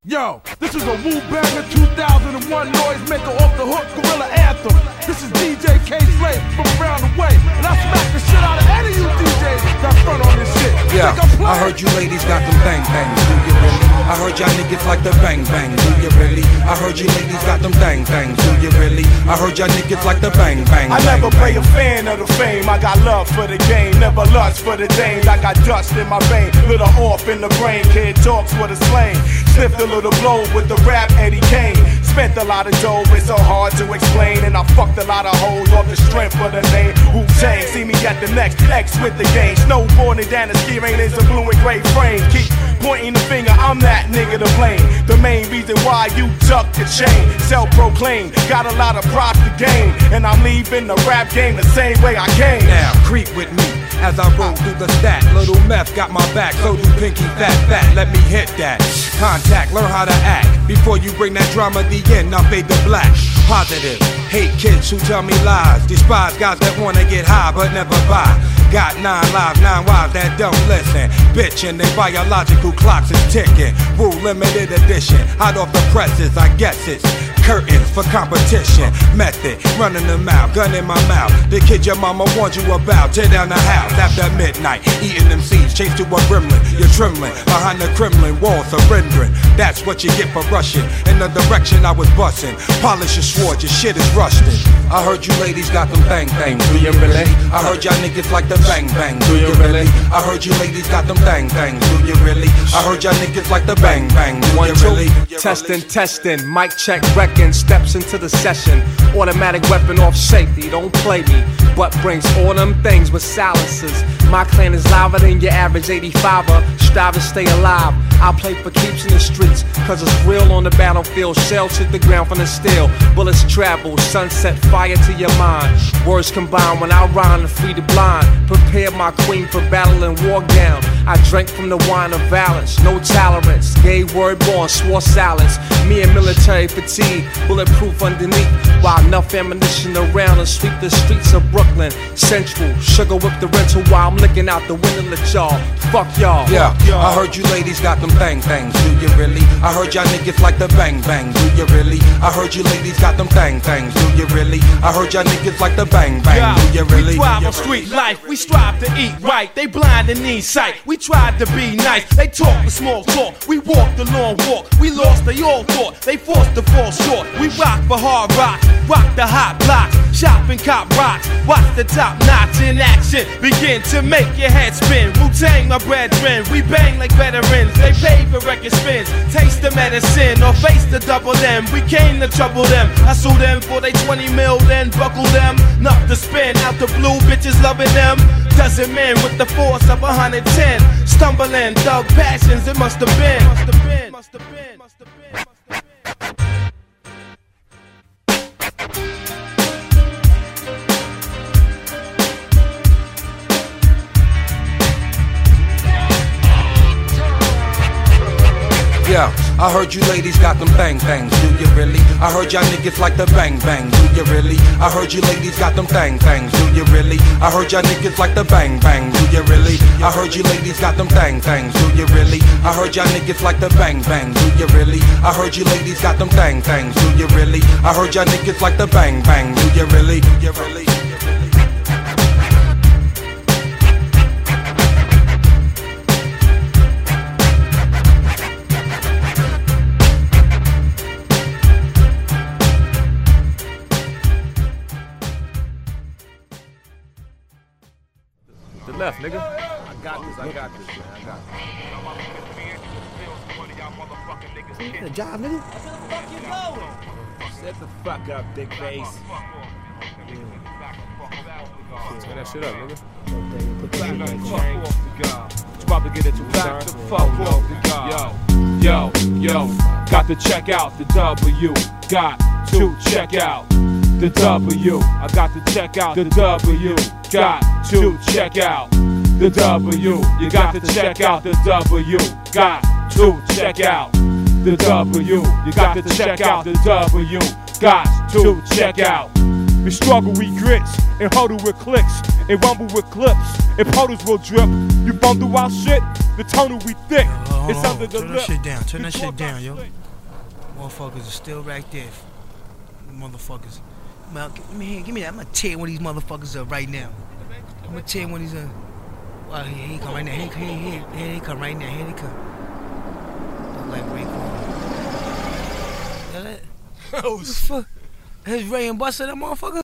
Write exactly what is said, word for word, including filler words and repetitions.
Yo, this is a Wu Banger two thousand one noisemaker off the hook gorilla anthem. This is D J K-Slay from around the way, and I smack the shit out of any of you D Js that front on this shit. Yeah, I heard you ladies got them bang bangs, do you really? I heard y'all niggas like the bang bang, do you really? I heard you ladies got them bang bangs, do you really? I heard y'all niggas like the bang bang. I never play a fan of the fame, I got love for the game, never lust for the dame. I got dust in my vein, little off in the brain, kid talks with a slang. Slipped a little blow with the rap Eddie Kane. Spent a lot of dough, it's so hard to explain. And I fucked a lot of hoes off the strength of the name Wu-Tang. See me at the next X with the game. Snowboarding down the ski rain is a blue and gray frame. Keep pointing the finger, I'm that nigga to blame. The main reason why you tuck the chain. Self-proclaimed, got a lot of props to gain. And I'm leaving the rap game the same way I came. Now, creep with me as I roll through the stack. Little meth got my back, so do Pinky Fat Fat. Let me hit that. Contact, learn how to act. Before you bring that drama, the end, I fade the black. Positive, hate kids who tell me lies. Despise guys that wanna get high but never buy. Got nine lives, nine wives that don't listen. Bitchin', they biological clocks is ticking. Rule limited edition, hot off the presses, I guess it's curtains for competition. Method, running them out, gun in my mouth. The kid your mama warned you about. Tear down the house after midnight, eating them seeds. Chase to a gremlin, you're trembling behind the Kremlin wall, surrendering. That's what you get for rushing in the direction I was busting. Polish your sword, your shit is rusted. I heard you ladies got them bang bangs, do you really? I heard y'all niggas like the bang bang, do you really? I heard you ladies got them bang bangs, do you really? I heard y'all niggas like the bang bang, do you really? Testing, testing, mic check, wrecking, steps into the session. Automatic weapon off safety, don't play me. But brings all them things with silencers. My clan is louder than your average eighty-fiver. Strive to stay alive. I'll play for keeps in the streets, cause it's real on the battlefield. Shells hit the ground from the steel. Bullets travel, sunset fire to your mind. Words combine when I rhyme to free the blind. Prepare my queen for battle and war gown. I drank from the wine of violence, no tolerance. Gay word born, swore silence. Me and military fatigue, bulletproof underneath. While enough ammunition around to sweep the streets of Brooklyn Central. Sugar whip the rental while I'm looking out the window at y'all. Fuck y'all. Yeah, I heard you ladies got them bang bangs, do you really? I heard y'all niggas like the bang bang, do you really? I heard you ladies got them bang bangs, do you really? I heard y'all niggas like the bang bang, do you really? We thrive on street life, we strive to eat right. They blind and need sight, we tried to be nice. They talk the small talk, we walk the long walk. We lost, they all thought, they forced to fall short. We rock for hard rock, rock the hot blocks. Shop and cop rocks, watch the top notch in action. Begin to make your head spin. Wu-Tang, my brethren, we bang like veterans. They pay for record spins, taste the medicine or face the double M. We came to trouble them, I sue them for they twenty mil, then buckle them. Enough to spin out the blue, bitches loving them. Dozen men with the force of one hundred ten. Stumbling, thug passions, it must have been. Must have been, must have been, must have been, must have been. Yeah, I heard you ladies got them bang bangs, do you really? I heard y'all niggas like the bang bang, do you really? I heard you ladies got them bang bangs, do you really? I heard y'all niggas like the bang bang, do you really? I heard you ladies got them bang bangs, do you really? I heard y'all niggas like the bang bang, do you really? I heard you ladies got them bang bangs, do you really? I heard y'all niggas like the bang bang, do you really? Do you really? The left, nigga. I got this, I got this, man. I got this. You a job, nigga? Shut the fuck up, big face. Turn that shit up, nigga. It's about to get into back the fuck off. Yo, yo, yo. Got to check out the W. Got to check out the W. I got to check out the W. Got to check out the W. You got to check out the W. Got to check out the W. You got to check out the W. Got to check out. We struggle, we grits, and huddle with clicks, and rumble with clips, and puddles will drip. You bum through our shit, the tunnel we thick. Hold on, It's hold on. under the Turn that lip. shit down. Turn We that shit talk down, our yo. slick. Motherfuckers are still right there. Motherfuckers. Man, give me here, give me that. I'm gonna tear one of these motherfuckers up right now. I'm gonna tear one of these up. Well, here, here he come right now. Here, here, here, here he come right now. Here he come. Look like Raekwon. Yeah, that. Oh, fuck. That's Ray and Buster, that motherfucker.